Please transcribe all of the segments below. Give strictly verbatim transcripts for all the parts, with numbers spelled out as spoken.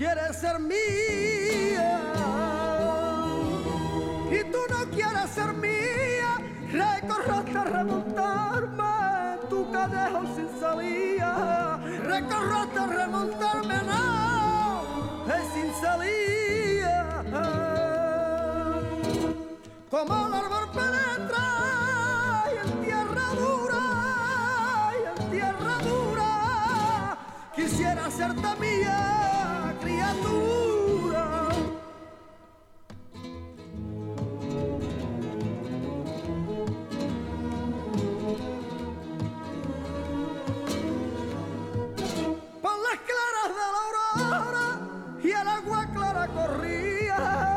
quieres ser mía y tú no quieres ser mía, recorro hasta remontarme tu callejo sin salida, recorro hasta remontarme, no, es sin salida, como el árbol penetra y en tierra dura, y en tierra dura, quisiera serte mía, criatura. Por las claras de la aurora y el agua clara corría,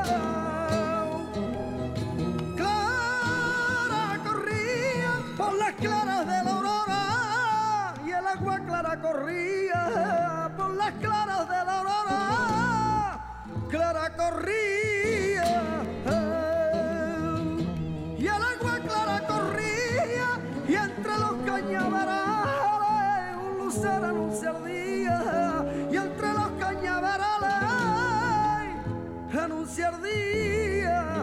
clara corría, por las claras de la aurora y el agua clara corría, por las claras de la aurora clara corría, y el agua clara corría, y entre los cañaverales un lucero anuncia el día, y entre los cañaverales anuncia el día,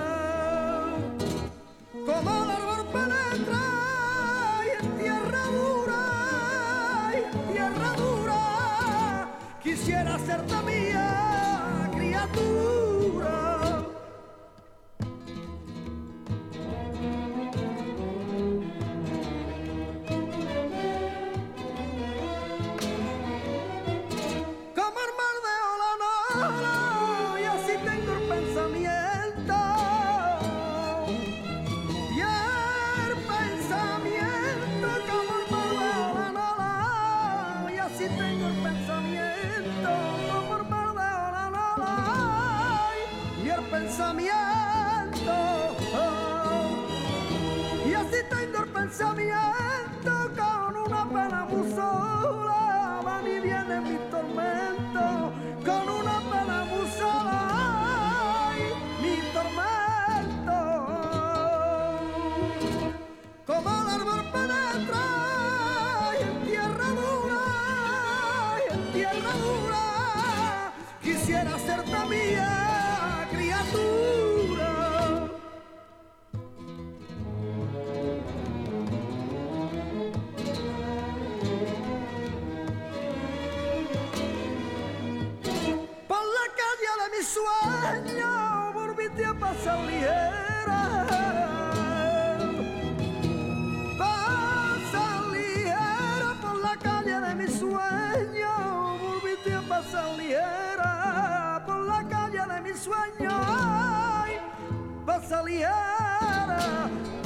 como el árbol penetra y en tierra dura, y en tierra dura, quisiera serte mía, criatura. Como el mar de ola, no, y así tengo el pensamiento, y el pensamiento como el mar de ola, no, y así tengo el pensamiento, como el mar de ola, no, y el pensamiento, y así tengo el pensamiento con una pena muy sola, van y vienen mis tormentos, con una pena muy sola, ay, mi tormento, como el árbol penetra y en tierra dura, y en tierra dura, quisiera serte mía, criatura. Por la calle de mis sueños volviste a pasar ligera, pasar ligera, por la calle de mis sueños volviste a pasar ligera, por la calle de mis sueños, ay, pasa ligera,